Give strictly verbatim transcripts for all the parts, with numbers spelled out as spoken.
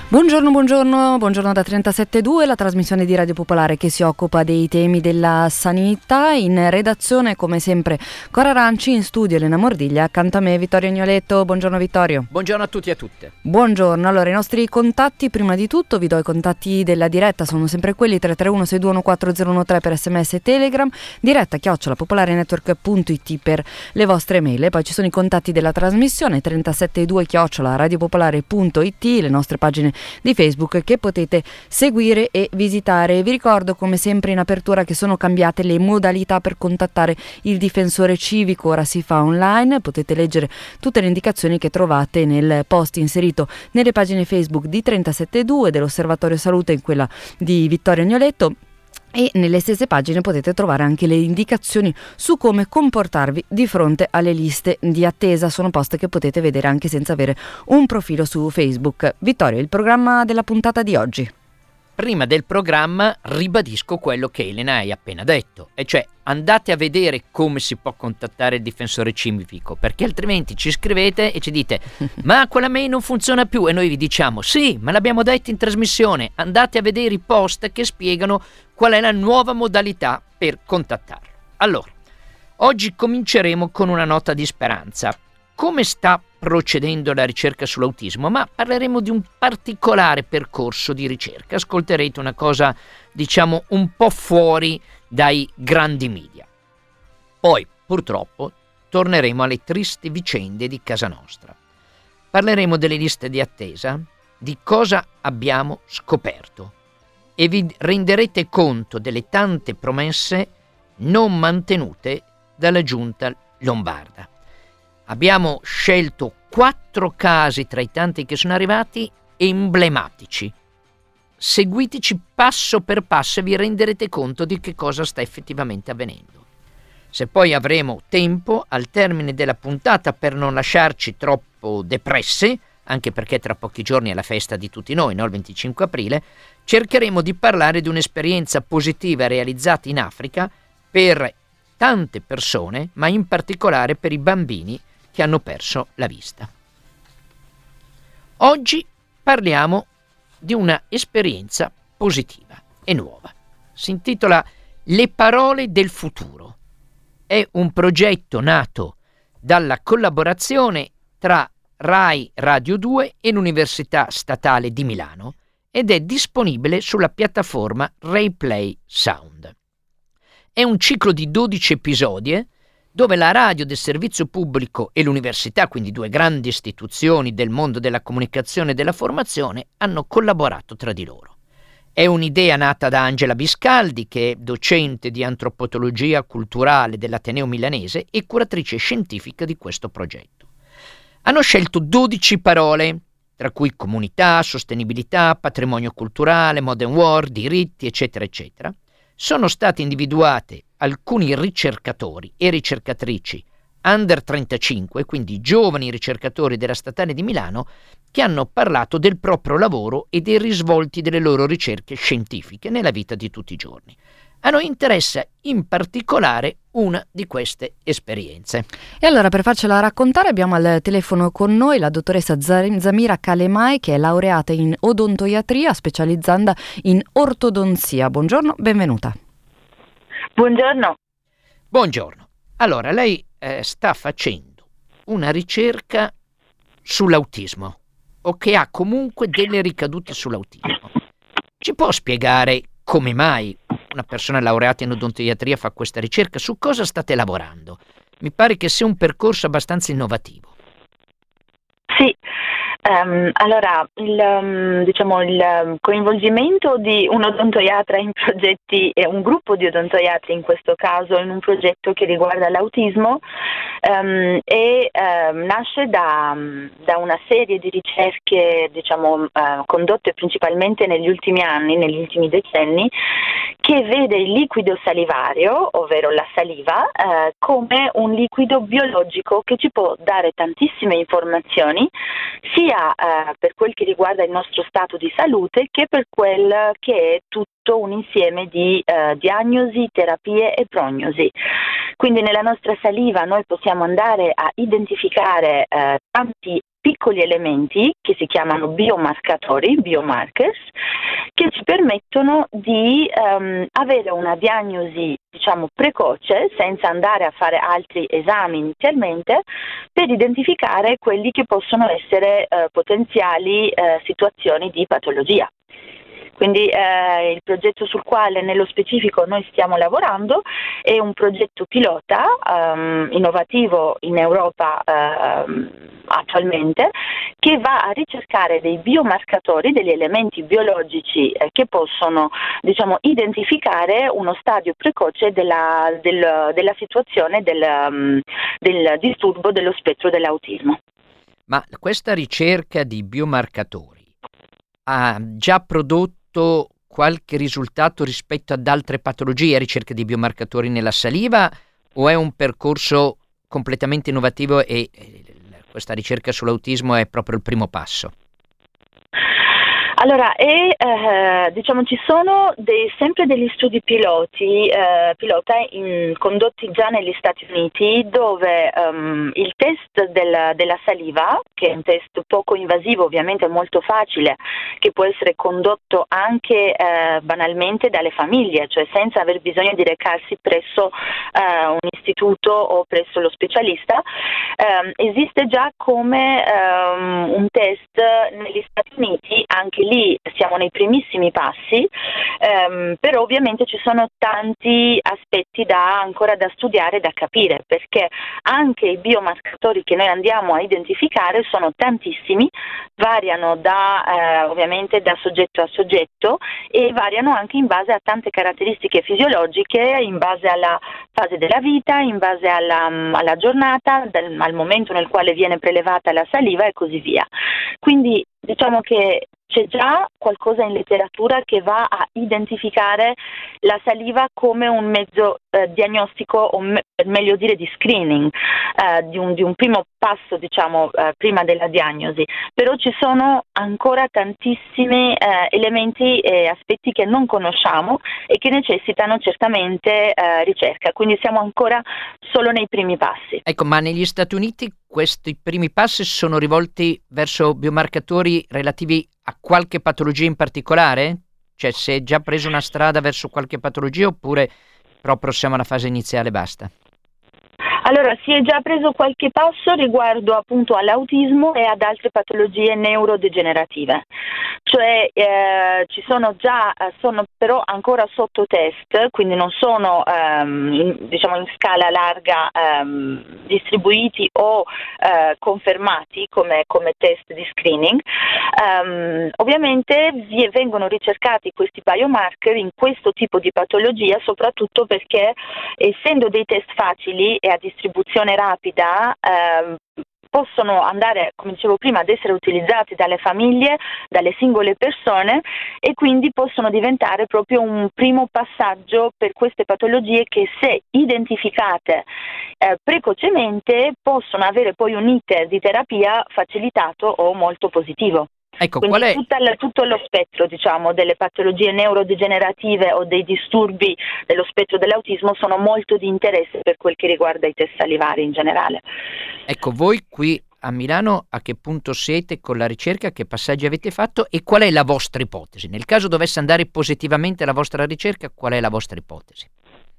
Buongiorno, buongiorno, buongiorno da trentasette due, la trasmissione di Radio Popolare che si occupa dei temi della sanità. In redazione, come sempre, Cora Ranci, in studio Elena Mordiglia, accanto a me Vittorio Agnoletto. Buongiorno Vittorio. Buongiorno a tutti e a tutte. Buongiorno, allora i nostri contatti, prima di tutto vi do i contatti della diretta, sono sempre quelli tre tre uno sei due uno quattro zero uno tre per sms e telegram, diretta chiocciola popolarenetwork punto it per le vostre mail, e poi ci sono i contatti della trasmissione trentasette due chiocciola radiopopolare punto it, le nostre pagine di Facebook che potete seguire e visitare. Vi ricordo come sempre in apertura che sono cambiate le modalità per contattare il difensore civico, ora si fa online, potete leggere tutte le indicazioni che trovate nel post inserito nelle pagine Facebook di trentasette due, dell'Osservatorio Salute e in quella di Vittorio Agnoletto. E nelle stesse pagine potete trovare anche le indicazioni su come comportarvi di fronte alle liste di attesa. Sono post che potete vedere anche senza avere un profilo su Facebook. Vittorio, il programma della puntata di oggi. Prima del programma ribadisco quello che Elena hai appena detto, e cioè andate a vedere come si può contattare il difensore civico, perché altrimenti ci scrivete e ci dite ma quella mail non funziona più, e noi vi diciamo sì, ma l'abbiamo detto in trasmissione. Andate a vedere i post che spiegano qual è la nuova modalità per contattarlo. Allora, oggi cominceremo con una nota di speranza. Come sta procedendo la ricerca sull'autismo? Ma parleremo di un particolare percorso di ricerca. Ascolterete una cosa, diciamo, un po' fuori dai grandi media. Poi, purtroppo, torneremo alle tristi vicende di casa nostra. Parleremo delle liste di attesa, di cosa abbiamo scoperto, e vi renderete conto delle tante promesse non mantenute dalla giunta lombarda. Abbiamo scelto quattro casi tra i tanti che sono arrivati emblematici. Seguiteci passo per passo e vi renderete conto di che cosa sta effettivamente avvenendo. Se poi avremo tempo al termine della puntata, per non lasciarci troppo depresse, anche perché tra pochi giorni è la festa di tutti noi, no? Il venticinque aprile, cercheremo di parlare di un'esperienza positiva realizzata in Africa per tante persone, ma in particolare per i bambini che hanno perso la vista. Oggi parliamo di una esperienza positiva e nuova. Si intitola Le parole del futuro. È un progetto nato dalla collaborazione tra Rai Radio due e l'Università Statale di Milano ed è disponibile sulla piattaforma RaiPlay Sound. È un ciclo di dodici episodi dove la radio del servizio pubblico e l'università, quindi due grandi istituzioni del mondo della comunicazione e della formazione, hanno collaborato tra di loro. È un'idea nata da Angela Biscaldi, che è docente di antropologia culturale dell'Ateneo Milanese e curatrice scientifica di questo progetto. Hanno scelto dodici parole, tra cui comunità, sostenibilità, patrimonio culturale, modern world, diritti, eccetera, eccetera. Sono state individuate alcuni ricercatori e ricercatrici under trentacinque, quindi giovani ricercatori della Statale di Milano, che hanno parlato del proprio lavoro e dei risvolti delle loro ricerche scientifiche nella vita di tutti i giorni. A noi interessa in particolare una di queste esperienze. E allora, per farcela raccontare, abbiamo al telefono con noi la dottoressa Zamira Kalemay, che è laureata in odontoiatria, specializzanda in ortodonzia. Buongiorno, benvenuta. Buongiorno. Buongiorno. Allora, lei eh, sta facendo una ricerca sull'autismo, o che ha comunque delle ricadute sull'autismo. Ci può spiegare come mai una persona laureata in odontoiatria fa questa ricerca? Su cosa state lavorando? Mi pare che sia un percorso abbastanza innovativo. Sì, um, allora il, um, diciamo, il coinvolgimento di un odontoiatra in progetti, e un gruppo di odontoiatri in questo caso, in un progetto che riguarda l'autismo, um, e um, nasce da, da una serie di ricerche, diciamo, uh, condotte principalmente negli ultimi anni, negli ultimi decenni, che vede il liquido salivario, ovvero la saliva, uh, come un liquido biologico che ci può dare tantissime informazioni, sia eh, per quel che riguarda il nostro stato di salute che per quel che è tutto tutto un insieme di eh, diagnosi, terapie e prognosi. Quindi nella nostra saliva noi possiamo andare a identificare eh, tanti piccoli elementi che si chiamano biomarcatori, biomarkers, che ci permettono di um, avere una diagnosi, diciamo, precoce, senza andare a fare altri esami inizialmente, per identificare quelli che possono essere uh, potenziali uh, situazioni di patologia. Quindi eh, il progetto sul quale nello specifico noi stiamo lavorando è un progetto pilota um, innovativo in Europa uh, attualmente, che va a ricercare dei biomarcatori, degli elementi biologici eh, che possono, diciamo, identificare uno stadio precoce della, del, della situazione del, um, del disturbo dello spettro dell'autismo. Ma questa ricerca di biomarcatori ha già prodotto qualche risultato rispetto ad altre patologie, ricerca di biomarcatori nella saliva, o è un percorso completamente innovativo e questa ricerca sull'autismo è proprio il primo passo? Allora, e, eh, diciamo, ci sono dei, sempre degli studi piloti, eh, pilota in, condotti già negli Stati Uniti, dove um, il test del, della saliva, che è un test poco invasivo, ovviamente molto facile, che può essere condotto anche eh, banalmente dalle famiglie, cioè senza aver bisogno di recarsi presso eh, un istituto o presso lo specialista, eh, esiste già come um, un test negli Stati Uniti, anche lì siamo nei primissimi passi, ehm, però ovviamente ci sono tanti aspetti da, ancora da studiare, da capire, perché anche i biomarcatori che noi andiamo a identificare sono tantissimi, variano da, eh, ovviamente da soggetto a soggetto e variano anche in base a tante caratteristiche fisiologiche, in base alla fase della vita, in base alla, alla giornata, del, al momento nel quale viene prelevata la saliva e così via. Quindi diciamo che c'è già qualcosa in letteratura che va a identificare la saliva come un mezzo eh, diagnostico, o me- per meglio dire di screening, eh, di, un, di un primo passo, diciamo, eh, prima della diagnosi. Però ci sono ancora tantissimi eh, elementi e aspetti che non conosciamo e che necessitano certamente eh, ricerca, quindi siamo ancora solo nei primi passi. Ecco, ma negli Stati Uniti questi primi passi sono rivolti verso biomarcatori relativi a qualche patologia in particolare? Cioè, si è già preso una strada verso qualche patologia oppure proprio siamo alla fase iniziale e basta? Allora, si è già preso qualche passo riguardo appunto all'autismo e ad altre patologie neurodegenerative, cioè eh, ci sono già, sono però ancora sotto test, quindi non sono ehm, in, diciamo in scala larga ehm, distribuiti o eh, confermati come, come test di screening. Um, ovviamente vi, vengono ricercati questi biomarker in questo tipo di patologia, soprattutto perché essendo dei test facili e a distribuzione rapida, eh, possono andare, come dicevo prima, ad essere utilizzati dalle famiglie, dalle singole persone, e quindi possono diventare proprio un primo passaggio per queste patologie che, se identificate eh, precocemente, possono avere poi un iter di terapia facilitato o molto positivo. Ecco, Quindi qual è... tutta la, tutto lo spettro, diciamo, delle patologie neurodegenerative o dei disturbi dello spettro dell'autismo sono molto di interesse per quel che riguarda i test salivari in generale. Ecco, voi qui a Milano a che punto siete con la ricerca, che passaggi avete fatto e qual è la vostra ipotesi? Nel caso dovesse andare positivamente la vostra ricerca, qual è la vostra ipotesi?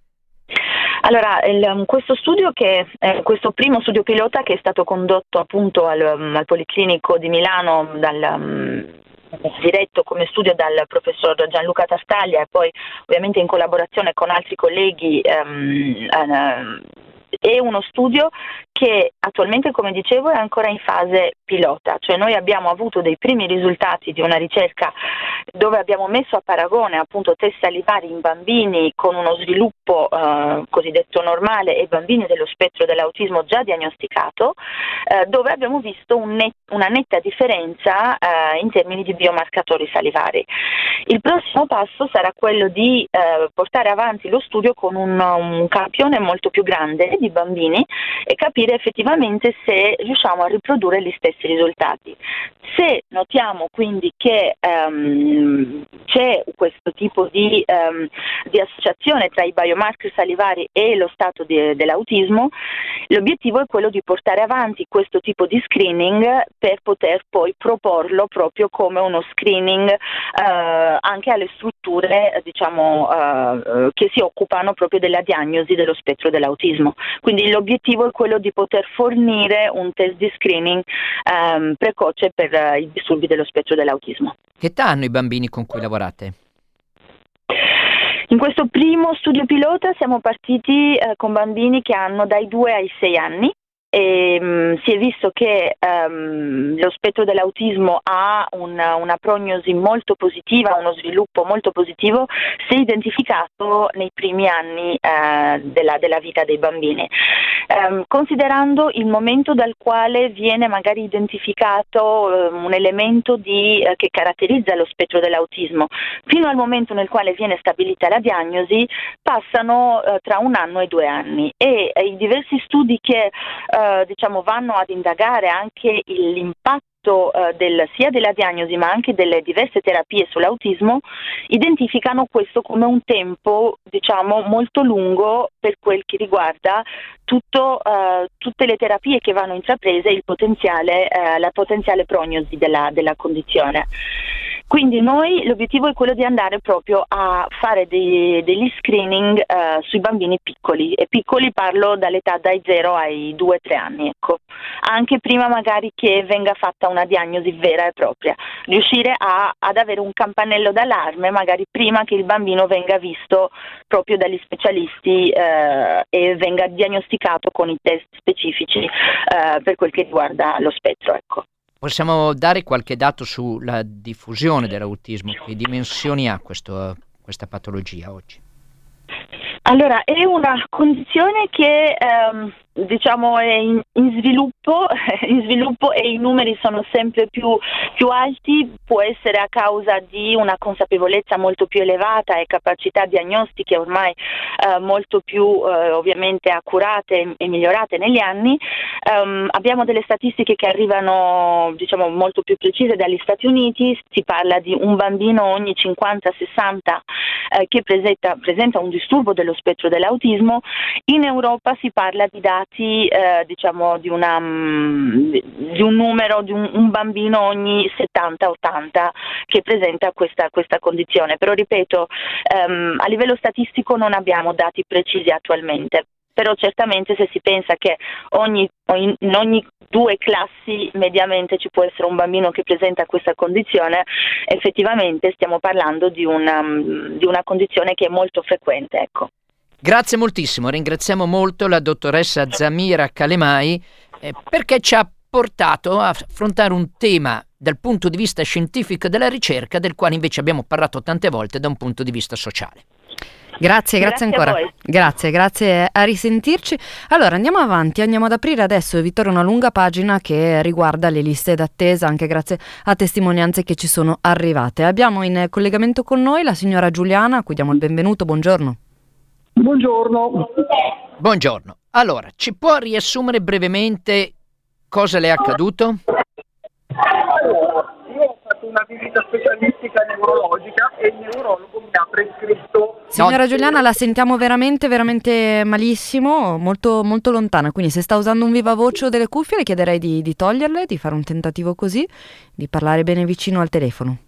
Allora, il, questo studio, che eh, questo primo studio pilota che è stato condotto appunto al, al Policlinico di Milano, dal, um, diretto come studio dal professor Gianluca Tartaglia e poi ovviamente in collaborazione con altri colleghi, um, uh, è uno studio che attualmente, come dicevo, è ancora in fase pilota, cioè noi abbiamo avuto dei primi risultati di una ricerca dove abbiamo messo a paragone appunto test salivari in bambini con uno sviluppo eh, cosiddetto normale e bambini dello spettro dell'autismo già diagnosticato, eh, dove abbiamo visto un net, una netta differenza eh, in termini di biomarcatori salivari. Il prossimo passo sarà quello di eh, portare avanti lo studio con un, un campione molto più grande di bambini e capire effettivamente se riusciamo a riprodurre gli stessi risultati. Se notiamo quindi che ehm, um, c'è questo tipo di, um, di associazione tra i biomarker salivari e lo stato di, dell'autismo, l'obiettivo è quello di portare avanti questo tipo di screening per poter poi proporlo proprio come uno screening uh, anche alle strutture, diciamo, uh, che si occupano proprio della diagnosi dello spettro dell'autismo. Quindi l'obiettivo è quello di poter fornire un test di screening um, precoce per uh, i disturbi dello spettro dell'autismo. Che età hanno i bambini con cui lavorate? In questo primo studio pilota siamo partiti eh, con bambini che hanno dai due ai sei anni. E, um, si è visto che um, lo spettro dell'autismo ha una, una prognosi molto positiva, uno sviluppo molto positivo se identificato nei primi anni uh, della, della vita dei bambini. Um, considerando il momento dal quale viene magari identificato um, un elemento di, uh, che caratterizza lo spettro dell'autismo fino al momento nel quale viene stabilita la diagnosi, passano uh, tra un anno e due anni e uh, i diversi studi che Uh, diciamo vanno ad indagare anche l'impatto uh, del, sia della diagnosi ma anche delle diverse terapie sull'autismo, identificano questo come un tempo, diciamo, molto lungo per quel che riguarda tutto, uh, tutte le terapie che vanno intraprese e il potenziale, uh, la potenziale prognosi della, della condizione. Quindi noi l'obiettivo è quello di andare proprio a fare dei, degli screening uh, sui bambini piccoli, e piccoli parlo dall'età dai zero ai due tre anni, ecco. Anche prima magari che venga fatta una diagnosi vera e propria, riuscire a, ad avere un campanello d'allarme magari prima che il bambino venga visto proprio dagli specialisti uh, e venga diagnosticato con i test specifici uh, per quel che riguarda lo spettro, ecco. Possiamo dare qualche dato sulla diffusione dell'autismo? Che dimensioni ha questo, questa patologia oggi? Allora, è una condizione che ehm, diciamo è in, in sviluppo, in sviluppo e i numeri sono sempre più, più alti. Può essere a causa di una consapevolezza molto più elevata e capacità diagnostiche ormai eh, molto più eh, ovviamente accurate e migliorate negli anni. Um, abbiamo delle statistiche che arrivano, diciamo, molto più precise dagli Stati Uniti. Si parla di un bambino ogni cinquanta sessanta eh, che presenta, presenta un disturbo dello spettro dell'autismo. In Europa si parla di dati, eh, diciamo, di, una, di un numero, di un, un bambino ogni settanta ottanta che presenta questa, questa condizione. Però ripeto, ehm, a livello statistico non abbiamo dati precisi attualmente. Però certamente se si pensa che ogni, in ogni due classi mediamente ci può essere un bambino che presenta questa condizione, effettivamente stiamo parlando di una, di una condizione che è molto frequente, ecco. Grazie moltissimo, ringraziamo molto la dottoressa Zamira Kalemai eh, perché ci ha portato a affrontare un tema dal punto di vista scientifico della ricerca, del quale invece abbiamo parlato tante volte da un punto di vista sociale. Grazie, grazie, grazie ancora. Grazie, grazie, a risentirci. Allora andiamo avanti, andiamo ad aprire adesso, Vittorio, una lunga pagina che riguarda le liste d'attesa, anche grazie a testimonianze che ci sono arrivate. Abbiamo in collegamento con noi la signora Giuliana, a cui diamo il benvenuto. Buongiorno. Buongiorno. Buongiorno. Allora, ci può riassumere brevemente cosa le è accaduto? Allora, io ho fatto una visita specialistica neurologica e il neurologo mi ha prescritto... Signora No. Giuliana, la sentiamo veramente, veramente malissimo, molto, molto lontana, quindi se sta usando un viva voce o delle cuffie le chiederei di, di toglierle, di fare un tentativo così, di parlare bene vicino al telefono.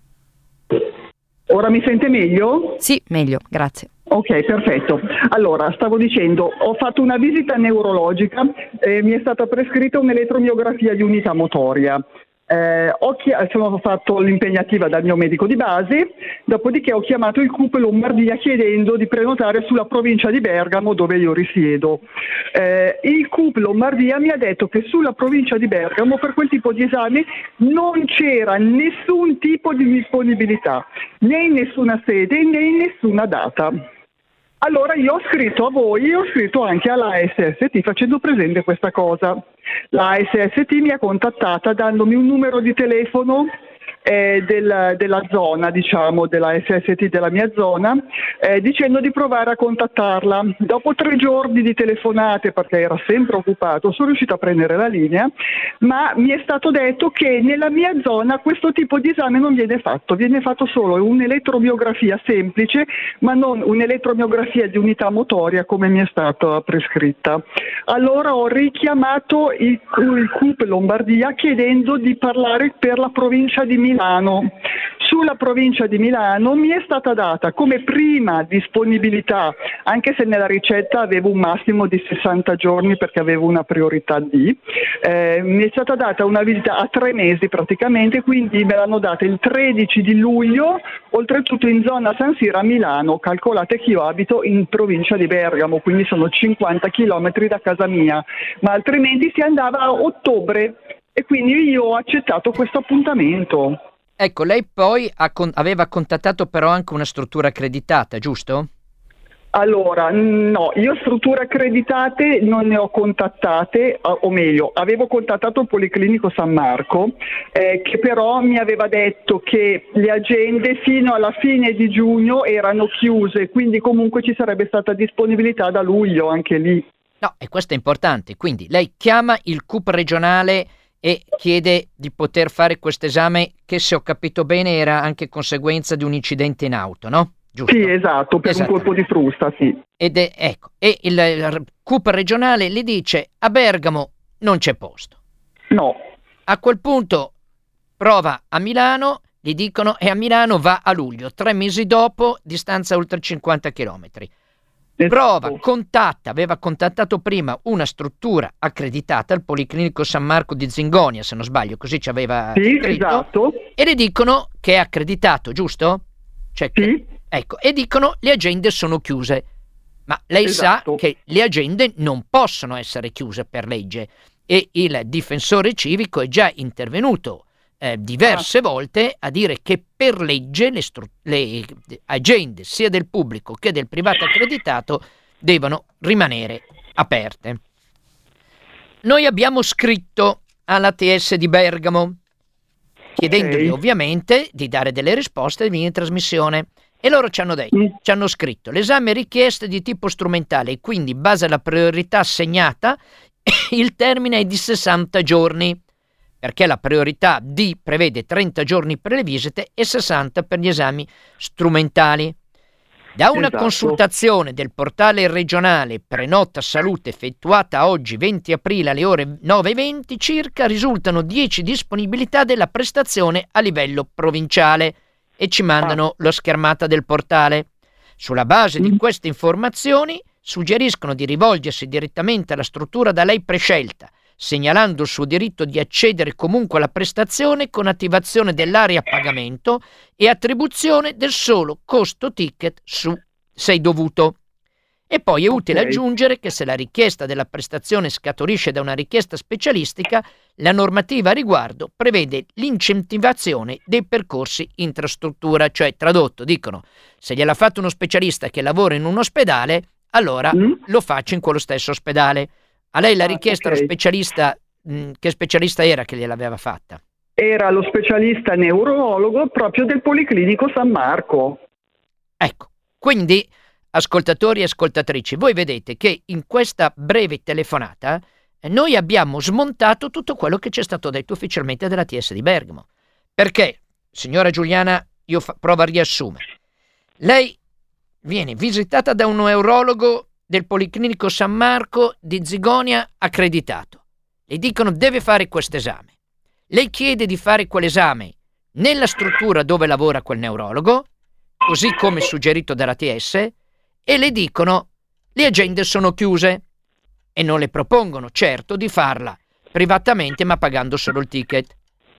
Ora mi sente meglio? Sì, meglio, grazie. Ok, perfetto. Allora, stavo dicendo, ho fatto una visita neurologica e mi è stata prescritta un'elettromiografia di unità motoria. Eh, ho chi- sono fatto l'impegnativa dal mio medico di base, dopodiché ho chiamato il C U P Lombardia chiedendo di prenotare sulla provincia di Bergamo dove io risiedo. Eh, il C U P Lombardia mi ha detto che sulla provincia di Bergamo per quel tipo di esami non c'era nessun tipo di disponibilità, né in nessuna sede né in nessuna data. Allora io ho scritto a voi e ho scritto anche alla A S S T facendo presente questa cosa. La A S S T mi ha contattata dandomi un numero di telefono eh, del, della zona, diciamo, della S S T della mia zona, eh, dicendo di provare a contattarla. Dopo tre giorni di telefonate, perché era sempre occupato, sono riuscita a prendere la linea, ma mi è stato detto che nella mia zona questo tipo di esame non viene fatto, viene fatto solo un'elettromiografia semplice, ma non un'elettromiografia di unità motoria come mi è stata prescritta. Allora ho richiamato il, il C U P Lombardia chiedendo di parlare per la provincia di Milano. Sulla provincia di Milano mi è stata data come prima disponibilità, anche se nella ricetta avevo un massimo di sessanta giorni perché avevo una priorità D, eh, mi è stata data una visita a tre mesi praticamente, quindi me l'hanno data il tredici di luglio, oltretutto in zona San Siro a Milano. Calcolate che io abito in provincia di Bergamo, quindi sono cinquanta chilometri da casa mia, ma altrimenti si andava a ottobre e quindi io ho accettato questo appuntamento. Ecco, lei poi ha con- aveva contattato però anche una struttura accreditata, giusto? Allora, no, io strutture accreditate non ne ho contattate, o meglio, avevo contattato il Policlinico San Marco, eh, che però mi aveva detto che le agende fino alla fine di giugno erano chiuse, quindi comunque ci sarebbe stata disponibilità da luglio anche lì. No, e questo è importante, quindi lei chiama il C U P regionale e chiede di poter fare questo esame che, se ho capito bene, era anche conseguenza di un incidente in auto, no? Giusto? Sì, esatto, per un colpo di frusta, sì. Ed è, ecco, e il, il C U P regionale le dice: a Bergamo non c'è posto. No. A quel punto prova a Milano, gli dicono, e a Milano va a luglio, tre mesi dopo, distanza oltre cinquanta chilometri. Prova, contatta, aveva contattato prima una struttura accreditata, il Policlinico San Marco di Zingonia, se non sbaglio, così ci aveva sì, scritto, esatto. E le dicono che è accreditato, giusto? Cioè, sì. Che, ecco, e dicono le agende sono chiuse. Ma lei esatto. sa che le agende non possono essere chiuse per legge, e il difensore civico è già intervenuto Eh, diverse ah. volte a dire che per legge le, stru- le agende sia del pubblico che del privato accreditato devono rimanere aperte. Noi abbiamo scritto all'A T S di Bergamo chiedendogli okay. ovviamente di dare delle risposte e di venire in trasmissione, e loro ci hanno detto, mm. ci hanno scritto: l'esame richiesto è di tipo strumentale e quindi in base alla priorità assegnata il termine è di sessanta giorni, perché la priorità D prevede trenta giorni per le visite e sessanta per gli esami strumentali. Da una esatto. consultazione del portale regionale Prenota Salute effettuata oggi venti aprile alle ore nove e venti circa, risultano dieci disponibilità della prestazione a livello provinciale, e ci mandano ah. la schermata del portale. Sulla base mm. di queste informazioni suggeriscono di rivolgersi direttamente alla struttura da lei prescelta, segnalando il suo diritto di accedere comunque alla prestazione con attivazione dell'area a pagamento e attribuzione del solo costo ticket su sei dovuto. E poi è utile okay. aggiungere che se la richiesta della prestazione scaturisce da una richiesta specialistica, la normativa a riguardo prevede l'incentivazione dei percorsi intrastruttura, cioè, tradotto, dicono: se gliel'ha fatto uno specialista che lavora in un ospedale, allora mm. lo faccio in quello stesso ospedale. A lei la richiesta ah, okay. allo specialista, mh, che specialista era che gliel'aveva fatta? Era lo specialista neurologo proprio del Policlinico San Marco. Ecco, quindi ascoltatori e ascoltatrici, voi vedete che in questa breve telefonata eh, noi abbiamo smontato tutto quello che ci è stato detto ufficialmente dalla T S di Bergamo. Perché, signora Giuliana, io fa- provo a riassumere. Lei viene visitata da un neurologo del Policlinico San Marco di Zingonia accreditato. Le dicono deve fare questo esame. Lei chiede di fare quell'esame nella struttura dove lavora quel neurologo, così come suggerito dalla T S, e le dicono le agende sono chiuse, e non le propongono certo di farla privatamente ma pagando solo il ticket.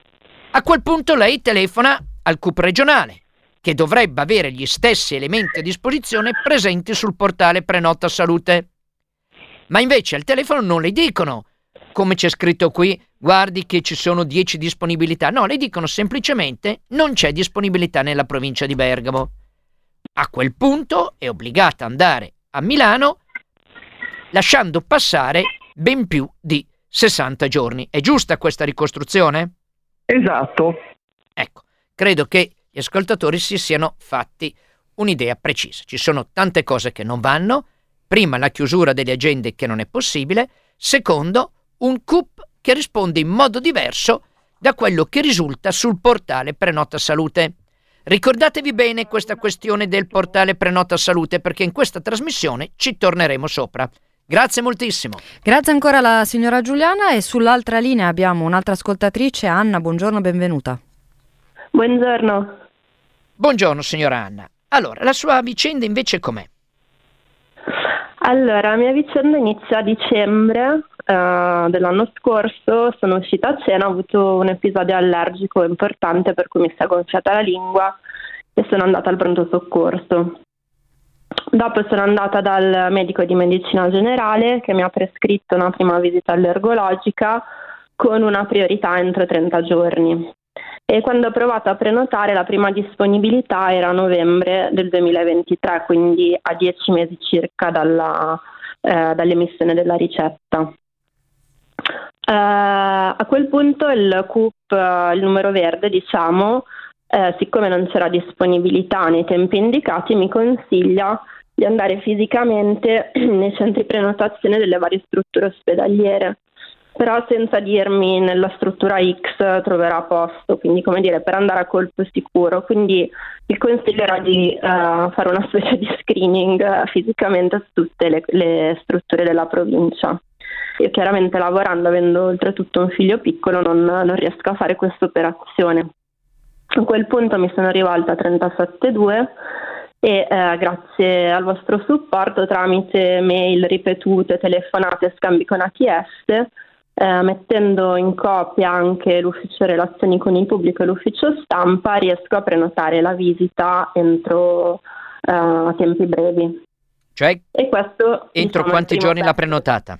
A quel punto lei telefona al C U P regionale, che dovrebbe avere gli stessi elementi a disposizione presenti sul portale Prenota Salute. Ma invece al telefono non le dicono, come c'è scritto qui, guardi che ci sono dieci disponibilità. No, le dicono semplicemente non c'è disponibilità nella provincia di Bergamo. A quel punto è obbligata ad andare a Milano, lasciando passare ben più di sessanta giorni. È giusta questa ricostruzione? Esatto. Ecco. credo che gli ascoltatori si siano fatti un'idea precisa. Ci sono tante cose che non vanno. Prima, la chiusura delle agende che non è possibile. Secondo, un C U P che risponde in modo diverso da quello che risulta sul portale Prenota Salute. Ricordatevi bene questa questione del portale Prenota Salute, perché in questa trasmissione ci torneremo sopra. Grazie moltissimo. Grazie ancora alla signora Giuliana, e sull'altra linea abbiamo un'altra ascoltatrice, Anna. Buongiorno, benvenuta. Buongiorno. Buongiorno signora Anna. Allora, la sua vicenda invece com'è? Allora, la mia vicenda inizia a dicembre eh, dell'anno scorso. Sono uscita a cena, ho avuto un episodio allergico importante per cui mi si è gonfiata la lingua e sono andata al pronto soccorso. Dopo sono andata dal medico di medicina generale, che mi ha prescritto una prima visita allergologica con una priorità entro trenta giorni. E quando ho provato a prenotare, la prima disponibilità era a novembre del duemilaventitré, quindi a dieci mesi circa dalla, eh, dall'emissione della ricetta. Eh, a quel punto il C U P, eh, il numero verde, diciamo, eh, siccome non c'era disponibilità nei tempi indicati, mi consiglia di andare fisicamente nei centri prenotazione delle varie strutture ospedaliere, però senza dirmi nella struttura X troverà posto, quindi come dire, per andare a colpo sicuro. Quindi il consiglio era di uh, fare una specie di screening uh, fisicamente su tutte le, le strutture della provincia. Io chiaramente lavorando, avendo oltretutto un figlio piccolo, non, non riesco a fare questa operazione. A quel punto mi sono rivolta a trentasette due e eh, grazie al vostro supporto, tramite mail ripetute, telefonate e scambi con A T S, Eh, mettendo in copia anche l'ufficio relazioni con il pubblico e l'ufficio stampa, riesco a prenotare la visita entro uh, tempi brevi. Cioè, e questo, entro diciamo, quanti giorni l'ha prenotata?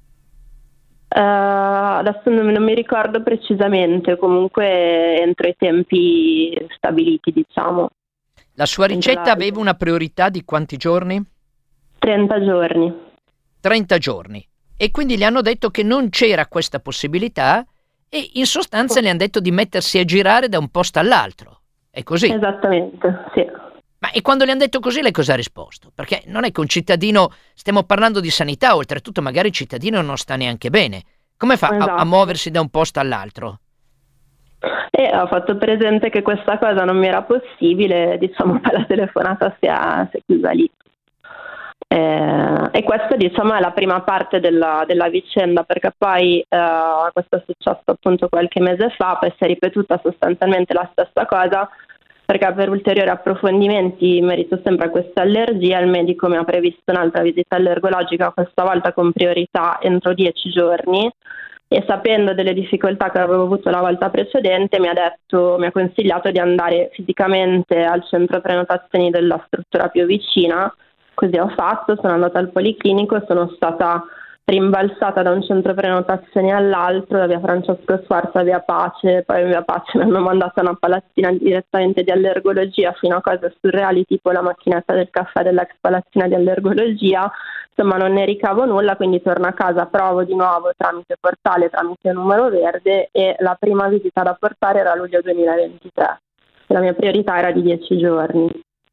Uh, adesso non, non mi ricordo precisamente, comunque entro i tempi stabiliti, diciamo. La sua ricetta aveva una priorità di quanti giorni? trenta giorni. trenta giorni. E quindi gli hanno detto che non c'era questa possibilità e in sostanza le hanno detto di mettersi a girare da un posto all'altro. È così? Esattamente, sì. Ma e quando le hanno detto così lei cosa ha risposto? Perché non è che un cittadino, stiamo parlando di sanità, oltretutto magari il cittadino non sta neanche bene. Come fa esatto. a, a muoversi da un posto all'altro? E ho fatto presente che questa cosa non mi era possibile, diciamo che la telefonata si è, si è chiusa lì. Eh, e questa, diciamo, è la prima parte della, della vicenda, perché poi eh, questo è successo appunto qualche mese fa, poi si è ripetuta sostanzialmente la stessa cosa, perché per ulteriori approfondimenti in merito sempre a questa allergia il medico mi ha previsto un'altra visita allergologica, questa volta con priorità entro dieci giorni, e sapendo delle difficoltà che avevo avuto la volta precedente mi ha detto, mi ha consigliato di andare fisicamente al centro prenotazioni della struttura più vicina. Così ho fatto, sono andata al Policlinico, sono stata rimbalzata da un centro prenotazioni all'altro, da via Francesco Sforza a via Pace, poi in via Pace mi hanno mandato a una palazzina direttamente di allergologia, fino a cose surreali tipo la macchinetta del caffè dell'ex palazzina di allergologia. Insomma, non ne ricavo nulla, quindi torno a casa, provo di nuovo tramite portale, tramite numero verde, e la prima visita da portare era luglio duemilaventitré. La mia priorità era di dieci giorni.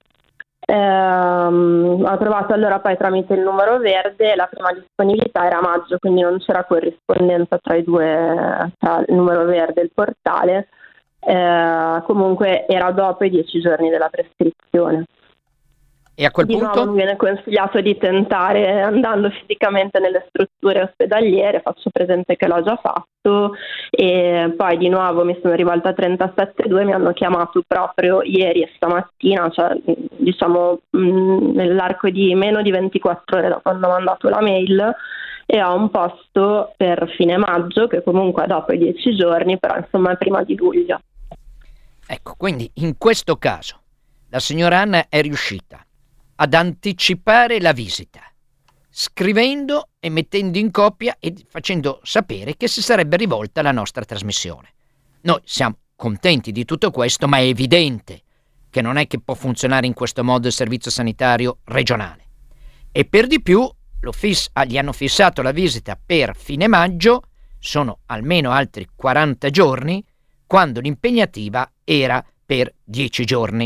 Ehm, ho trovato allora poi tramite il numero verde, la prima disponibilità era a maggio, quindi non c'era corrispondenza tra i due, tra il numero verde e il portale. Eh, comunque era dopo i dieci giorni della prescrizione. E a quel di punto? nuovo mi viene consigliato di tentare andando fisicamente nelle strutture ospedaliere, faccio presente che l'ho già fatto, e poi di nuovo mi sono rivolta a trentasette due, mi hanno chiamato proprio ieri e stamattina, cioè diciamo mh, nell'arco di meno di ventiquattro ore da quando ho mandato la mail, e ho un posto per fine maggio, che comunque è dopo i dieci giorni, però insomma è prima di luglio. Ecco, quindi in questo caso la signora Anna è riuscita ad anticipare la visita, scrivendo e mettendo in copia e facendo sapere che si sarebbe rivolta alla nostra trasmissione. Noi siamo contenti di tutto questo, ma è evidente che non è che può funzionare in questo modo il servizio sanitario regionale. E per di più lo fiss- ah, gli hanno fissato la visita per fine maggio, sono almeno altri quaranta giorni, quando l'impegnativa era per dieci giorni.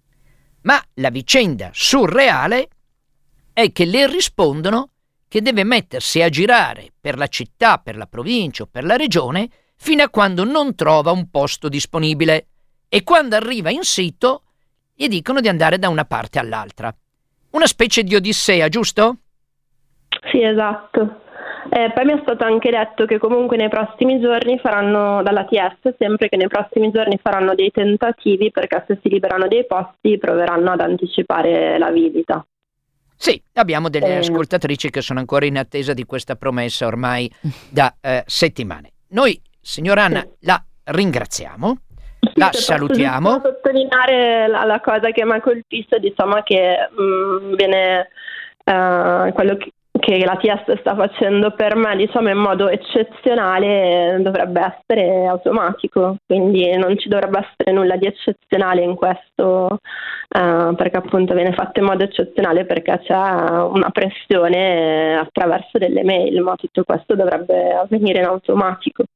Ma la vicenda surreale è che le rispondono che deve mettersi a girare per la città, per la provincia o per la regione fino a quando non trova un posto disponibile, e quando arriva in sito gli dicono di andare da una parte all'altra. Una specie di odissea, giusto? Sì, esatto. Eh, poi mi è stato anche detto che comunque nei prossimi giorni faranno, dall'A T S, sempre che nei prossimi giorni faranno dei tentativi, perché se si liberano dei posti proveranno ad anticipare la visita. Sì, abbiamo delle Eh. ascoltatrici che sono ancora in attesa di questa promessa ormai da eh, settimane. Noi, signora Anna, Sì. la ringraziamo, Sì, la se salutiamo. posso sottolineare la, la cosa che mi ha colpito, diciamo che mh, viene eh, quello che, che l'A T S sta facendo per me, diciamo, in modo eccezionale, dovrebbe essere automatico, quindi non ci dovrebbe essere nulla di eccezionale in questo, eh, perché appunto viene fatto in modo eccezionale perché c'è una pressione attraverso delle mail, ma tutto questo dovrebbe avvenire in automatico.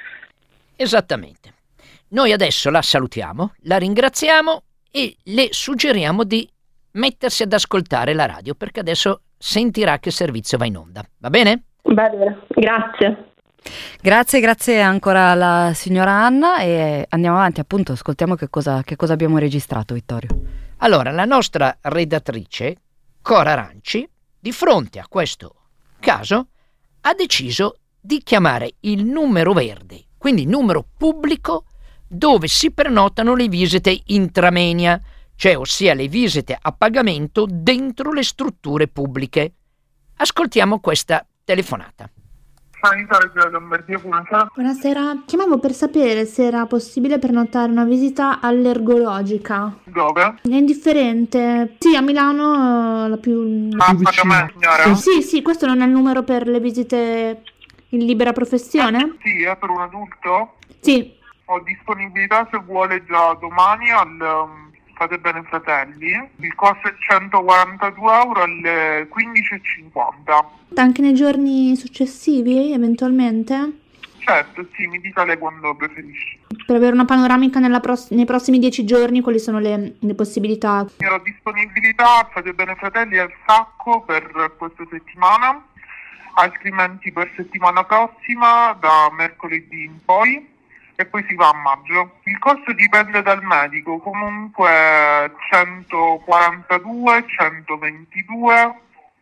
Esattamente. Noi adesso la salutiamo, la ringraziamo e le suggeriamo di mettersi ad ascoltare la radio, perché adesso sentirà che servizio va in onda. Va bene? Va bene, grazie. Grazie, grazie ancora alla signora Anna e andiamo avanti, appunto, ascoltiamo che cosa, che cosa abbiamo registrato, Vittorio. Allora, la nostra redattrice, Cora Ranci, di fronte a questo caso, ha deciso di chiamare il numero verde, quindi numero pubblico, dove si prenotano le visite intramenia, cioè ossia le visite a pagamento dentro le strutture pubbliche. Ascoltiamo questa telefonata. Sanitario della Lombardia, buonasera. Buonasera, chiamavo per sapere se era possibile prenotare una visita allergologica. Dove? È indifferente. Sì, a Milano, eh, la più... la Ah, più paga vicina. me, signora? Sì, sì, questo non è il numero per le visite in libera professione? Sì, è per un adulto. Sì. Ho disponibilità se vuole già domani al um, Fate Bene Fratelli. Il costo è centoquarantadue euro alle quindici e cinquanta. Anche nei giorni successivi, eventualmente? Certo, sì, mi dica lei quando preferisce. Per avere una panoramica nella pross- nei prossimi dieci giorni, quali sono le, le possibilità? Ho disponibilità Fate Bene Fratelli al sacco per questa settimana, altrimenti per settimana prossima, da mercoledì in poi. E poi si va a maggio. Il costo dipende dal medico, comunque centoquarantadue, centoventidue,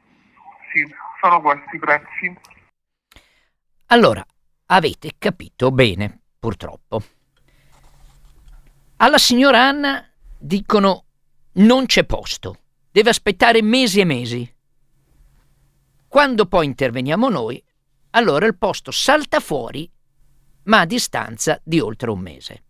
sì, sono questi i prezzi. Allora, avete capito bene, purtroppo. Alla signora Anna dicono non c'è posto, deve aspettare mesi e mesi. Quando poi interveniamo noi, allora il posto salta fuori, ma a distanza di oltre un mese.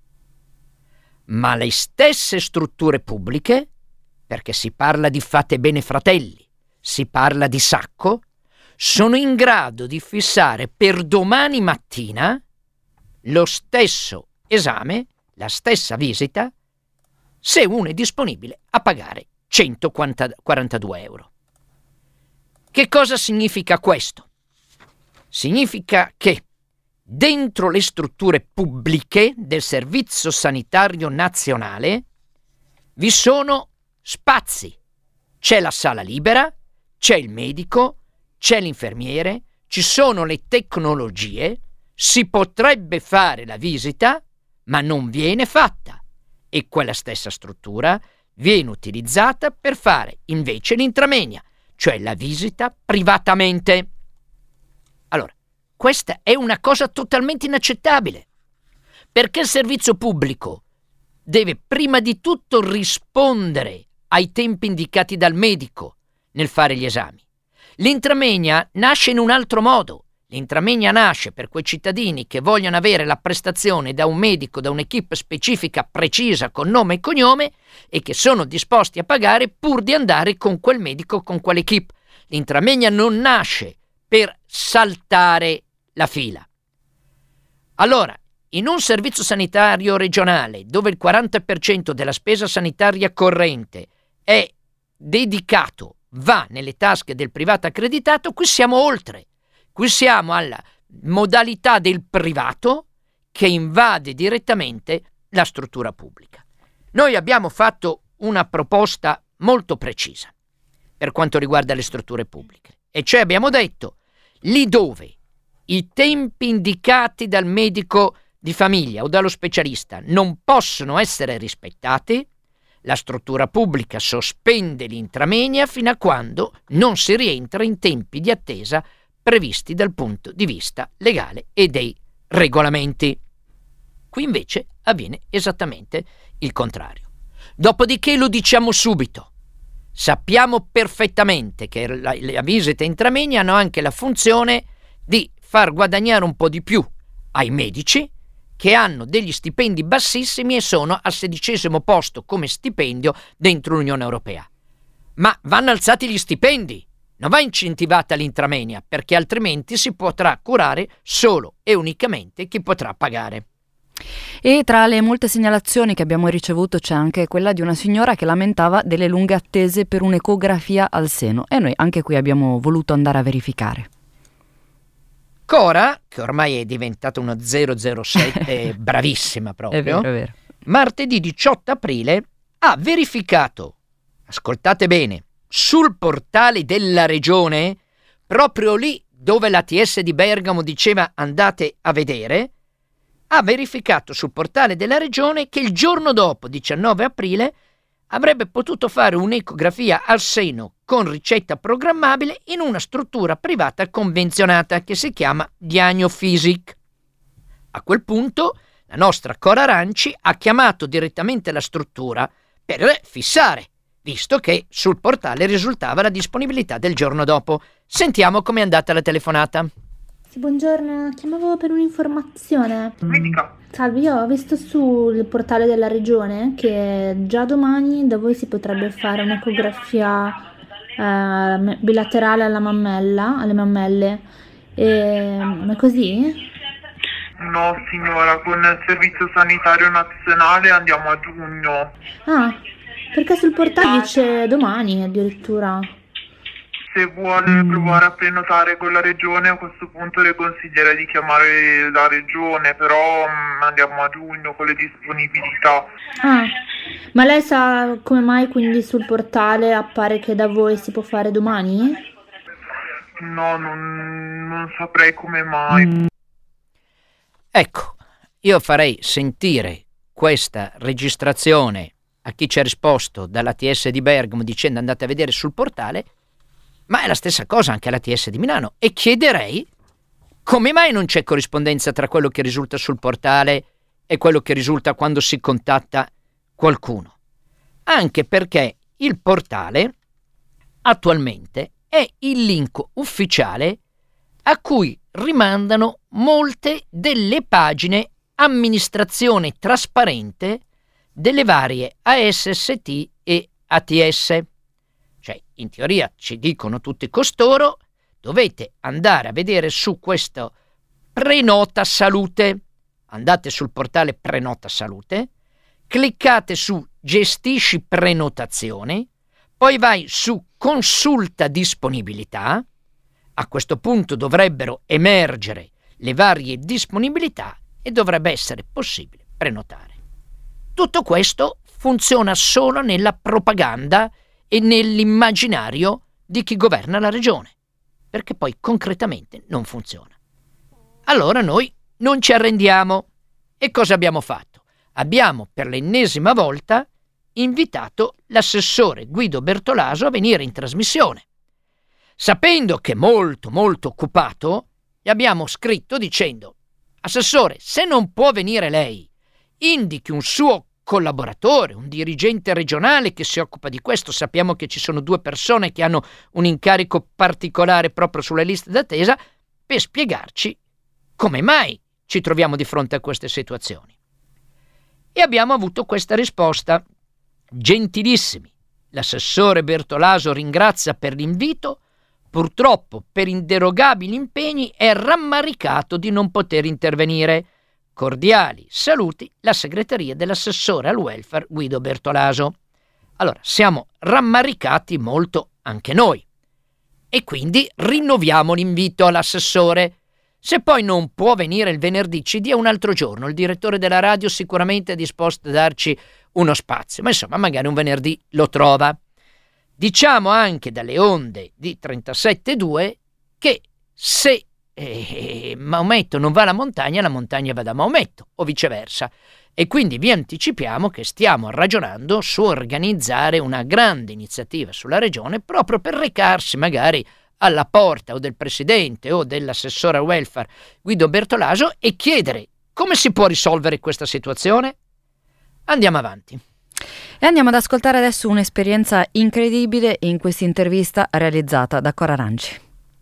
Ma le stesse strutture pubbliche, perché si parla di Fate Bene Fratelli, si parla di Sacco, sono in grado di fissare per domani mattina lo stesso esame, la stessa visita, se uno è disponibile a pagare centoquarantadue euro. Che cosa significa questo? Significa che dentro le strutture pubbliche del Servizio Sanitario Nazionale vi sono spazi. C'è la sala libera, c'è il medico, c'è l'infermiere, ci sono le tecnologie, si potrebbe fare la visita, ma non viene fatta. E quella stessa struttura viene utilizzata per fare invece l'intramenia, cioè la visita privatamente. Allora, questa è una cosa totalmente inaccettabile, perché il servizio pubblico deve prima di tutto rispondere ai tempi indicati dal medico nel fare gli esami. L'intramenia nasce in un altro modo. L'intramenia nasce per quei cittadini che vogliono avere la prestazione da un medico, da un'equipe specifica precisa con nome e cognome e che sono disposti a pagare pur di andare con quel medico, con quell'equipe. L'intramenia non nasce per saltare la fila. Allora, in un servizio sanitario regionale dove il quaranta per cento della spesa sanitaria corrente è dedicato, va nelle tasche del privato accreditato, qui siamo oltre. Qui siamo alla modalità del privato che invade direttamente la struttura pubblica. noi abbiamo fatto una proposta molto precisa per quanto riguarda le strutture pubbliche, e cioè abbiamo detto: lì dove i tempi indicati dal medico di famiglia o dallo specialista non possono essere rispettati, la struttura pubblica sospende l'intramenia fino a quando non si rientra in tempi di attesa previsti dal punto di vista legale e dei regolamenti. Qui invece avviene esattamente il contrario. Dopodiché lo diciamo subito: sappiamo perfettamente che la, le visite intramenia hanno anche la funzione di far guadagnare un po' di più ai medici, che hanno degli stipendi bassissimi e sono al sedicesimo posto come stipendio dentro l'Unione Europea. Ma vanno alzati gli stipendi, non va incentivata l'intramenia, perché altrimenti si potrà curare solo e unicamente chi potrà pagare. E tra le molte segnalazioni che abbiamo ricevuto c'è anche quella di una signora che lamentava delle lunghe attese per un'ecografia al seno, e noi anche qui abbiamo voluto andare a verificare. Cora, che ormai è diventata uno zero zero sette, bravissima proprio, è vero, è vero. Martedì diciotto aprile ha verificato, ascoltate bene, sul portale della regione, proprio lì dove l'A T S di Bergamo diceva andate a vedere, ha verificato sul portale della regione che il giorno dopo, diciannove aprile, avrebbe potuto fare un'ecografia al seno con ricetta programmabile in una struttura privata convenzionata che si chiama Diagnofisic. A quel punto la nostra Cora Aranci ha chiamato direttamente la struttura per fissare, visto che sul portale risultava la disponibilità del giorno dopo. Sentiamo com'è andata la telefonata. Sì, buongiorno, chiamavo per un'informazione. Mi dica. Salve, io ho visto sul portale della regione che già domani da voi si potrebbe fare un'ecografia eh, bilaterale alla mammella, alle mammelle. E, è così? No signora, con il servizio sanitario nazionale andiamo a giugno. Ah, perché sul portale dice domani addirittura. Se vuole provare a prenotare con la regione, a questo punto le consiglierei di chiamare la regione, però mh, andiamo a giugno con le disponibilità. Ah, ma lei sa come mai quindi sul portale appare che da voi si può fare domani? No, non, non saprei come mai. Ecco, io farei sentire questa registrazione a chi ci ha risposto dall'A T S di Bergamo dicendo andate a vedere sul portale, ma è la stessa cosa anche all'A T S di Milano, e chiederei come mai non c'è corrispondenza tra quello che risulta sul portale e quello che risulta quando si contatta qualcuno. Anche perché il portale attualmente è il link ufficiale a cui rimandano molte delle pagine amministrazione trasparente delle varie A S S T e A T S. Cioè, in teoria ci dicono tutti costoro, dovete andare a vedere su questo Prenota Salute. Andate sul portale Prenota Salute, cliccate su Gestisci prenotazioni, poi vai su Consulta disponibilità. A questo punto dovrebbero emergere le varie disponibilità e dovrebbe essere possibile prenotare. Tutto questo funziona solo nella propaganda e nell'immaginario di chi governa la regione, perché poi concretamente non funziona. Allora noi non ci arrendiamo. E cosa abbiamo fatto? Abbiamo per l'ennesima volta invitato l'assessore Guido Bertolaso a venire in trasmissione. Sapendo che è molto molto occupato, gli abbiamo scritto dicendo: assessore, se non può venire lei, indichi un suo collaboratore, un dirigente regionale che si occupa di questo. Sappiamo che ci sono due persone che hanno un incarico particolare proprio sulle liste d'attesa, per spiegarci come mai ci troviamo di fronte a queste situazioni. E abbiamo avuto questa risposta: gentilissimi, l'assessore Bertolaso ringrazia per l'invito, purtroppo per inderogabili impegni è rammaricato di non poter intervenire. Cordiali saluti, la segreteria dell'assessore al welfare Guido Bertolaso. Allora, siamo rammaricati molto anche noi e quindi rinnoviamo l'invito all'assessore. Se poi non può venire il venerdì, ci dia un altro giorno. Il direttore della radio sicuramente è disposto a darci uno spazio, ma insomma magari un venerdì lo trova. Diciamo anche dalle onde di trentasette virgola due che se eh, Maometto non va alla montagna, la montagna va da Maometto o viceversa. E quindi vi anticipiamo che stiamo ragionando su organizzare una grande iniziativa sulla regione proprio per recarsi magari alla porta o del presidente o dell'assessore al welfare Guido Bertolaso e chiedere come si può risolvere questa situazione. Andiamo avanti. E andiamo ad ascoltare adesso un'esperienza incredibile in questa intervista realizzata da Cora Ranci.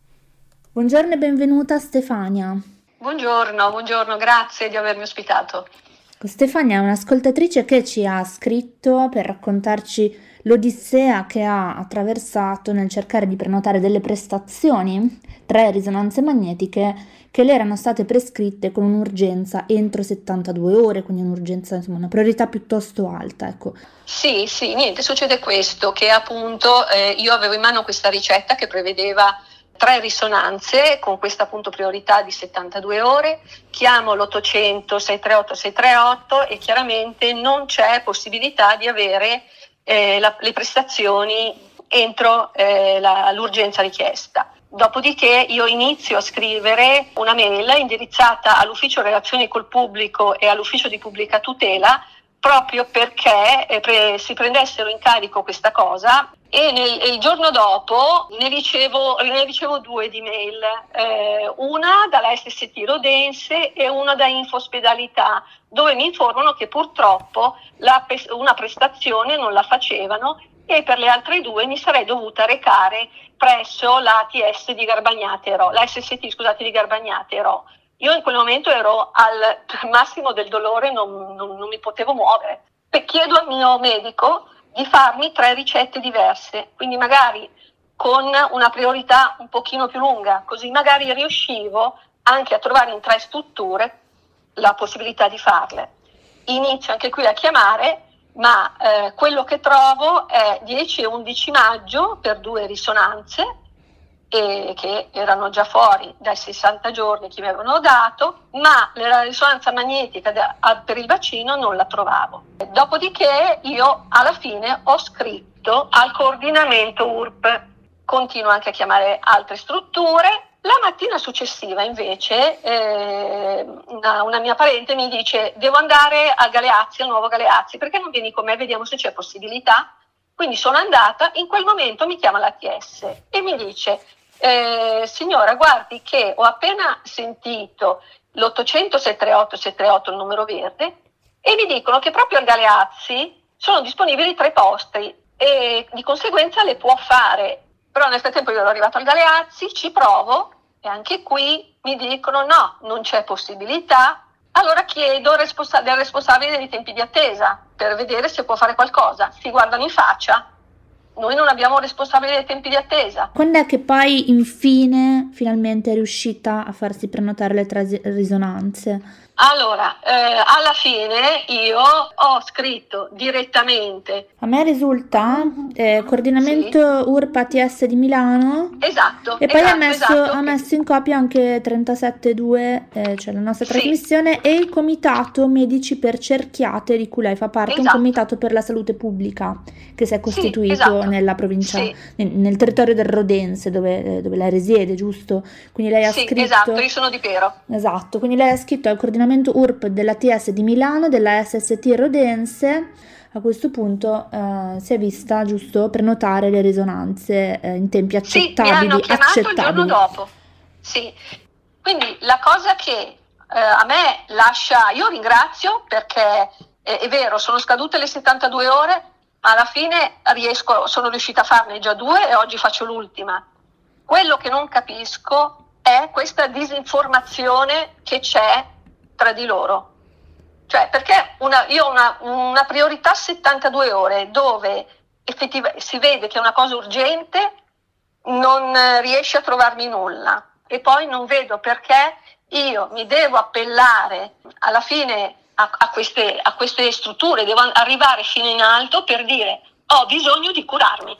Buongiorno e benvenuta Stefania. Buongiorno, buongiorno, grazie di avermi ospitato. Stefania è un'ascoltatrice che ci ha scritto per raccontarci l'odissea che ha attraversato nel cercare di prenotare delle prestazioni, tre risonanze magnetiche che le erano state prescritte con un'urgenza entro settantadue ore, quindi un'urgenza, insomma, una priorità piuttosto alta, ecco. Sì, sì, niente, succede questo, che appunto eh, io avevo in mano questa ricetta che prevedeva tre risonanze con questa appunto priorità di settantadue ore, chiamo l'ottocento sei tre otto sei tre otto e chiaramente non c'è possibilità di avere eh, la, le prestazioni entro eh, la, l'urgenza richiesta. Dopodiché io inizio a scrivere una mail indirizzata all'ufficio relazioni col pubblico e all'ufficio di pubblica tutela proprio perché eh, pre- si prendessero in carico questa cosa. E, nel, e il giorno dopo ne ricevo, ne ricevo due di mail, eh, una dalla S S T Rodense e una da Infospedalità, dove mi informano che purtroppo la, una prestazione non la facevano e per le altre due mi sarei dovuta recare presso la A T S di Garbagnate Ro, la S S T scusate di Garbagnate Ro. Io in quel momento ero al massimo del dolore, non, non, non mi potevo muovere. E chiedo al mio medico di farmi tre ricette diverse, quindi magari con una priorità un pochino più lunga, così magari riuscivo anche a trovare in tre strutture la possibilità di farle. Inizio anche qui a chiamare, ma eh, quello che trovo è dieci e undici maggio per due risonanze, e che erano già fuori dai sessanta giorni che mi avevano dato, ma la risonanza magnetica da, a, per il vaccino non la trovavo. Dopodiché io alla fine ho scritto al coordinamento U R P, continuo anche a chiamare altre strutture. La mattina successiva invece eh, una, una mia parente mi dice: devo andare a Galeazzi, al nuovo Galeazzi, perché non vieni con me, vediamo se c'è possibilità. Quindi sono andata, in quel momento mi chiama l'A T S e mi dice: Eh, signora, guardi che ho appena sentito l'ottocento sei tre otto sei tre otto, il numero verde, e mi dicono che proprio al Galeazzi sono disponibili tre posti e di conseguenza le può fare. Però nel frattempo io ero arrivato al Galeazzi, ci provo e anche qui mi dicono no, non c'è possibilità. Allora chiedo responsa- del responsabile dei tempi di attesa per vedere se può fare qualcosa. Si guardano in faccia. Noi non abbiamo responsabile dei tempi di attesa. Quando è che poi infine finalmente è riuscita a farsi prenotare le tre risonanze? Allora, eh, alla fine io ho scritto direttamente. A me risulta eh, coordinamento sì. U R P A T S di Milano. Esatto. E poi esatto, ha, messo, esatto. ha messo in copia anche trentasette due, eh, cioè la nostra sì. trasmissione, e il comitato Medici per Cerchiate, di cui lei fa parte, esatto. un comitato per la salute pubblica che si è costituito sì, esatto. nella provincia, sì. nel, nel territorio del Rodense, dove, dove lei risiede, giusto? Quindi lei ha sì, scritto. Esatto, io sono di Pero. Esatto, quindi lei ha scritto al coordinamento U R P della T S di Milano, della S S T Rodense. A questo punto eh, si è vista giusto prenotare le risonanze eh, in tempi accettabili. Sì, mi hanno chiamato accettabili. il giorno dopo. Sì. Quindi la cosa che eh, a me lascia, io ringrazio perché eh, è vero, sono scadute le settantadue ore, ma alla fine riesco, sono riuscita a farne già due e oggi faccio l'ultima. Quello che non capisco è questa disinformazione che c'è tra di loro. Cioè, perché una, io ho una, una priorità settantadue ore dove effettivamente si vede che è una cosa urgente, non riesce a trovarmi nulla, e poi non vedo perché io mi devo appellare alla fine a, a, queste, a queste strutture, devo arrivare fino in alto per dire ho bisogno di curarmi.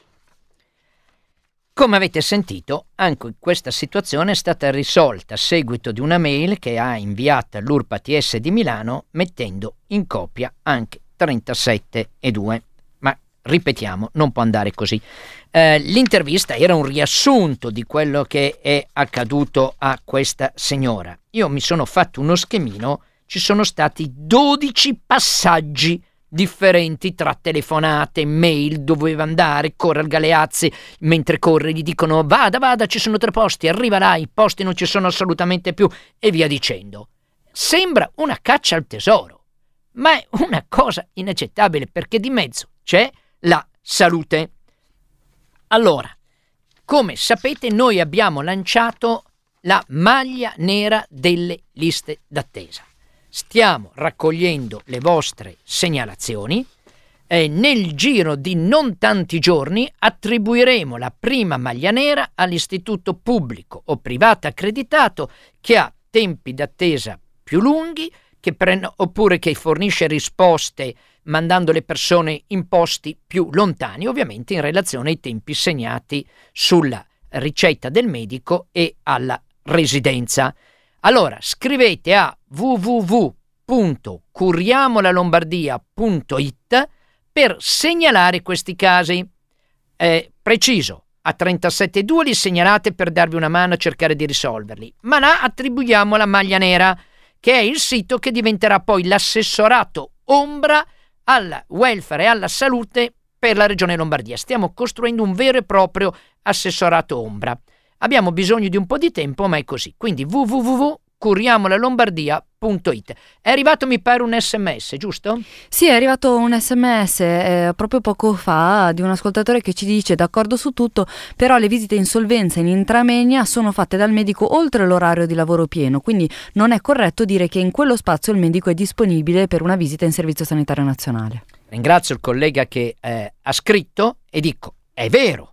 Come avete sentito, anche questa situazione è stata risolta a seguito di una mail che ha inviata l'U R P A T S di Milano, mettendo in copia anche trentasette e due. Ma ripetiamo, non può andare così. Eh, l'intervista era un riassunto di quello che è accaduto a questa signora. Io mi sono fatto uno schemino, ci sono stati dodici passaggi differenti tra telefonate, mail, doveva andare, corre al Galeazzi, mentre corre gli dicono vada, vada, ci sono tre posti, arriva là, i posti non ci sono assolutamente più e via dicendo. Sembra una caccia al tesoro, ma è una cosa inaccettabile perché di mezzo c'è la salute. Allora, come sapete, noi abbiamo lanciato la maglia nera delle liste d'attesa. Stiamo raccogliendo le vostre segnalazioni e nel giro di non tanti giorni attribuiremo la prima maglia nera all'istituto pubblico o privato accreditato che ha tempi d'attesa più lunghi, che pre- oppure che fornisce risposte mandando le persone in posti più lontani, ovviamente in relazione ai tempi segnati sulla ricetta del medico e alla residenza. Allora scrivete a w w w punto curiamolalombardia punto i t per segnalare questi casi. Eh, preciso, a trentasette due li segnalate per darvi una mano a cercare di risolverli, ma là attribuiamo la maglia nera, che è il sito che diventerà poi l'assessorato ombra al welfare e alla salute per la regione Lombardia. Stiamo costruendo un vero e proprio assessorato ombra. Abbiamo bisogno di un po' di tempo, ma è così. Quindi w w w punto curiamolalombardia punto i t. È arrivato, mi pare, un sms, giusto? Sì, è arrivato un sms eh, proprio poco fa di un ascoltatore che ci dice d'accordo su tutto, però le visite insolvenza in intramenia sono fatte dal medico oltre l'orario di lavoro pieno, quindi non è corretto dire che in quello spazio il medico è disponibile per una visita in Servizio Sanitario Nazionale. Ringrazio il collega che eh, ha scritto e dico, è vero,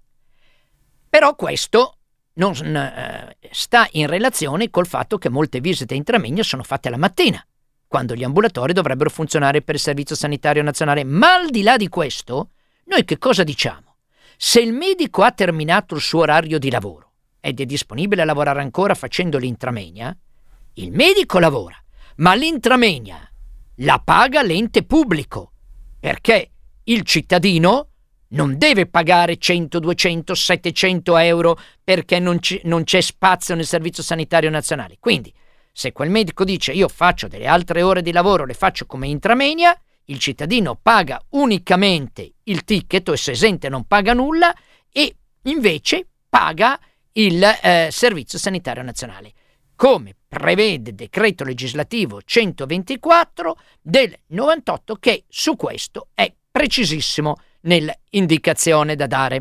però questo non eh, sta in relazione col fatto che molte visite intramegna sono fatte la mattina, quando gli ambulatori dovrebbero funzionare per il Servizio Sanitario Nazionale. Ma al di là di questo, noi che cosa diciamo? Se il medico ha terminato il suo orario di lavoro ed è disponibile a lavorare ancora facendo l'intramegna, il medico lavora, ma l'intramegna la paga l'ente pubblico, perché il cittadino non deve pagare cento, duecento, settecento euro perché non, ci, non c'è spazio nel Servizio Sanitario Nazionale. Quindi, se quel medico dice io faccio delle altre ore di lavoro, le faccio come intramegna, il cittadino paga unicamente il ticket, o se esente non paga nulla, e invece paga il eh, Servizio Sanitario Nazionale, come prevede il decreto legislativo centoventiquattro del novantotto, che su questo è precisissimo nell'indicazione da dare.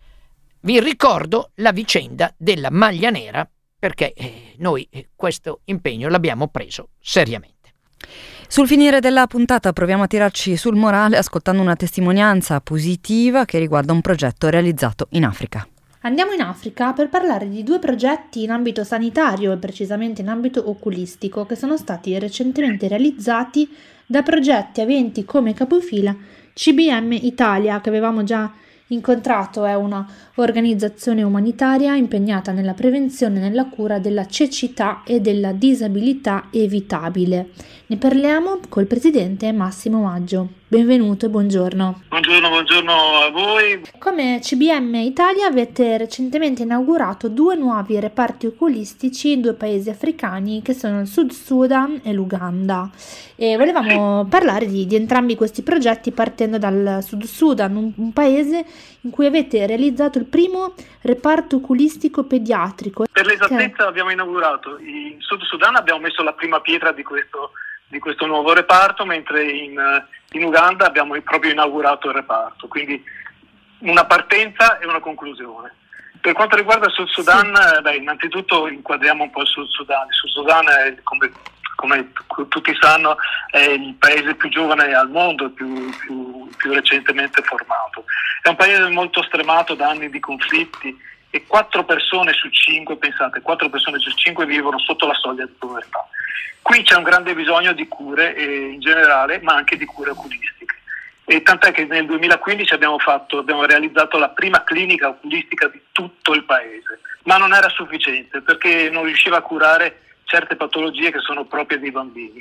Vi ricordo la vicenda della maglia nera perché eh, noi eh, questo impegno l'abbiamo preso seriamente. Sul finire della puntata proviamo a tirarci sul morale ascoltando una testimonianza positiva che riguarda un progetto realizzato in Africa. Andiamo in Africa per parlare di due progetti in ambito sanitario e precisamente in ambito oculistico che sono stati recentemente realizzati da progetti aventi come capofila C B M Italia, che avevamo già incontrato. È una organizzazione umanitaria impegnata nella prevenzione e nella cura della cecità e della disabilità evitabile. Ne parliamo col presidente Massimo Maggio. Benvenuto e buongiorno. Buongiorno, buongiorno a voi. Come C B M Italia avete recentemente inaugurato due nuovi reparti oculistici in due paesi africani che sono il Sud Sudan e l'Uganda. E volevamo sì. parlare di, di entrambi questi progetti partendo dal Sud Sudan, un, un paese in cui avete realizzato il primo reparto oculistico pediatrico. Per l'esattezza che... abbiamo inaugurato in Sud Sudan, abbiamo messo la prima pietra di questo, di questo nuovo reparto, mentre in, in Uganda abbiamo proprio inaugurato il reparto, quindi una partenza e una conclusione. Per quanto riguarda il Sud Sudan, sì. beh, innanzitutto inquadriamo un po' il Sud Sudan. Il Sud Sudan è, come, come tutti sanno, è il paese più giovane al mondo, più, più, più recentemente formato. È un paese molto stremato da anni di conflitti e quattro persone su cinque, pensate, quattro persone su cinque vivono sotto la soglia di povertà. Qui c'è un grande bisogno di cure eh, in generale, ma anche di cure oculistiche. E tant'è che nel duemilaquindici abbiamo, fatto, abbiamo realizzato la prima clinica oculistica di tutto il paese, ma non era sufficiente perché non riusciva a curare certe patologie che sono proprie dei bambini.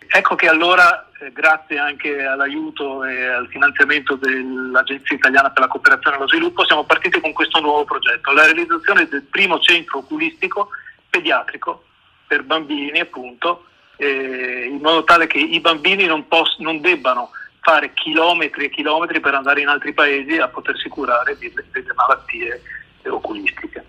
Ecco che allora, eh, grazie anche all'aiuto e al finanziamento dell'Agenzia Italiana per la Cooperazione e lo Sviluppo, siamo partiti con questo nuovo progetto, la realizzazione del primo centro oculistico pediatrico per bambini, appunto, eh, in modo tale che i bambini non, poss- non debbano fare chilometri e chilometri per andare in altri paesi a potersi curare delle, delle malattie oculistiche.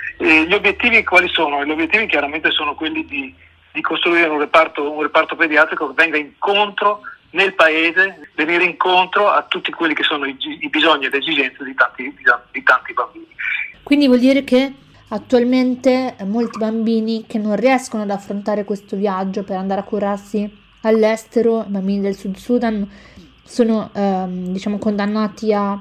E gli obiettivi quali sono? Gli obiettivi chiaramente sono quelli di, di costruire un reparto, un reparto pediatrico che venga incontro nel paese, venire incontro a tutti quelli che sono i, i bisogni e le esigenze di tanti, di, di tanti bambini. Quindi vuol dire che attualmente molti bambini che non riescono ad affrontare questo viaggio per andare a curarsi all'estero, i bambini del Sud Sudan, sono ehm, diciamo condannati a,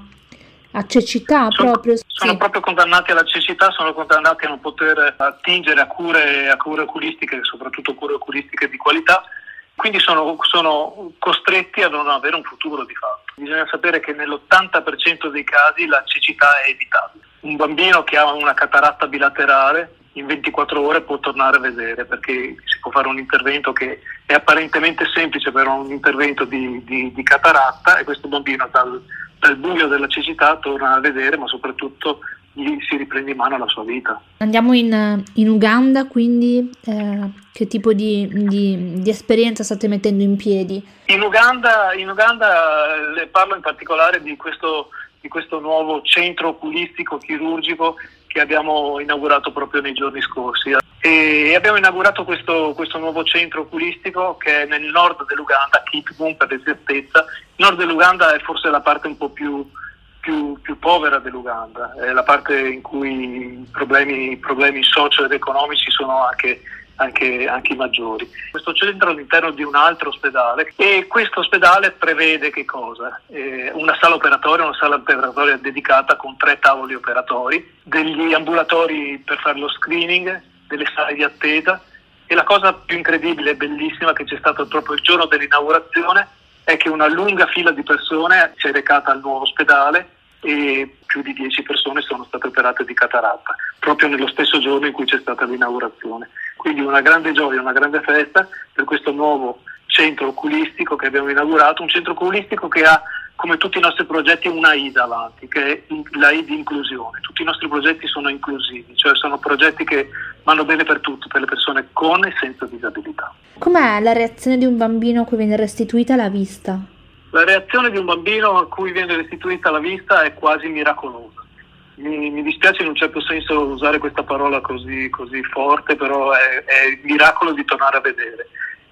a cecità sono, proprio. Sono sì. proprio condannati alla cecità, sono condannati a non poter attingere a cure, a cure oculistiche, soprattutto cure oculistiche di qualità, quindi sono, sono costretti a non avere un futuro di fatto. Bisogna sapere che nell'ottanta per cento dei casi la cecità è evitabile. Un bambino che ha una cataratta bilaterale in ventiquattro ore può tornare a vedere, perché si può fare un intervento che è apparentemente semplice, però un intervento di, di, di cataratta, e questo bambino dal, dal buio della cecità torna a vedere, ma soprattutto gli si riprende in mano la sua vita. Andiamo in, in Uganda, quindi eh, che tipo di, di, di esperienza state mettendo in piedi? In Uganda, in Uganda le parlo in particolare di questo, di questo nuovo centro oculistico chirurgico che abbiamo inaugurato proprio nei giorni scorsi. E abbiamo inaugurato questo, questo nuovo centro oculistico che è nel nord dell'Uganda, Kitgum per l'esattezza. Il nord dell'Uganda è forse la parte un po' più, più, più povera dell'Uganda, è la parte in cui i problemi, problemi socio ed economici sono anche, anche, anche i maggiori. Questo centro è all'interno di un altro ospedale, e questo ospedale prevede che cosa? Eh, una sala operatoria, una sala operatoria dedicata con tre tavoli operatori, degli ambulatori per fare lo screening, delle sale di attesa, e la cosa più incredibile e bellissima che c'è stato proprio il giorno dell'inaugurazione è che una lunga fila di persone si è recata al nuovo ospedale e più di dieci persone sono state operate di cataratta, proprio nello stesso giorno in cui c'è stata l'inaugurazione. Quindi una grande gioia, una grande festa per questo nuovo centro oculistico che abbiamo inaugurato, un centro oculistico che ha, come tutti i nostri progetti, una I davanti, che è la I di inclusione. Tutti i nostri progetti sono inclusivi, cioè sono progetti che vanno bene per tutti, per le persone con e senza disabilità. Com'è la reazione di un bambino a cui viene restituita la vista? La reazione di un bambino a cui viene restituita la vista è quasi miracolosa. Mi, mi dispiace in un certo senso usare questa parola così, così forte, però è, è il miracolo di tornare a vedere.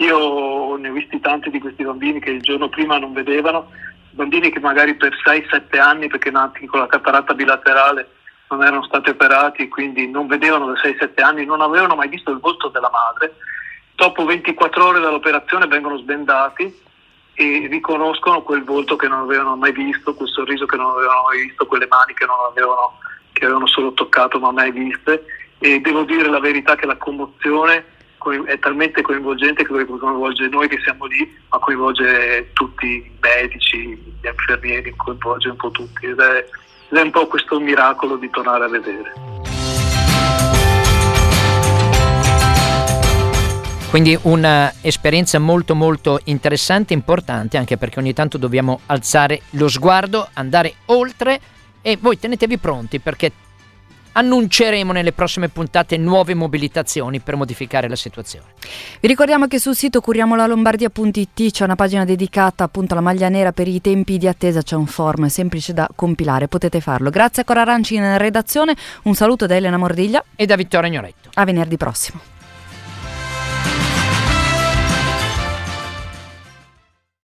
Io ne ho visti tanti di questi bambini che il giorno prima non vedevano, bambini che magari per sei sette anni, perché nati con la cataratta bilaterale, non erano stati operati e quindi non vedevano da sei sette anni, non avevano mai visto il volto della madre. Dopo ventiquattro ore dall'operazione vengono sbendati e riconoscono quel volto che non avevano mai visto, quel sorriso che non avevano mai visto, quelle mani che non avevano, che avevano solo toccato ma mai viste. E devo dire la verità che la commozione è talmente coinvolgente che coinvolge noi che siamo lì, ma coinvolge tutti i medici, gli infermieri, coinvolge un po' tutti, ed è, ed è un po' questo miracolo di tornare a vedere. Quindi un'esperienza molto molto interessante, importante, anche perché ogni tanto dobbiamo alzare lo sguardo, andare oltre, e voi tenetevi pronti perché annunceremo nelle prossime puntate nuove mobilitazioni per modificare la situazione. Vi ricordiamo che sul sito curiamolalombardia punto it c'è una pagina dedicata appunto alla maglia nera. Per i tempi di attesa c'è un form semplice da compilare, potete farlo. Grazie a Cora Aranci in redazione, un saluto da Elena Mordiglia e da Vittorio Ignoretto. A venerdì prossimo.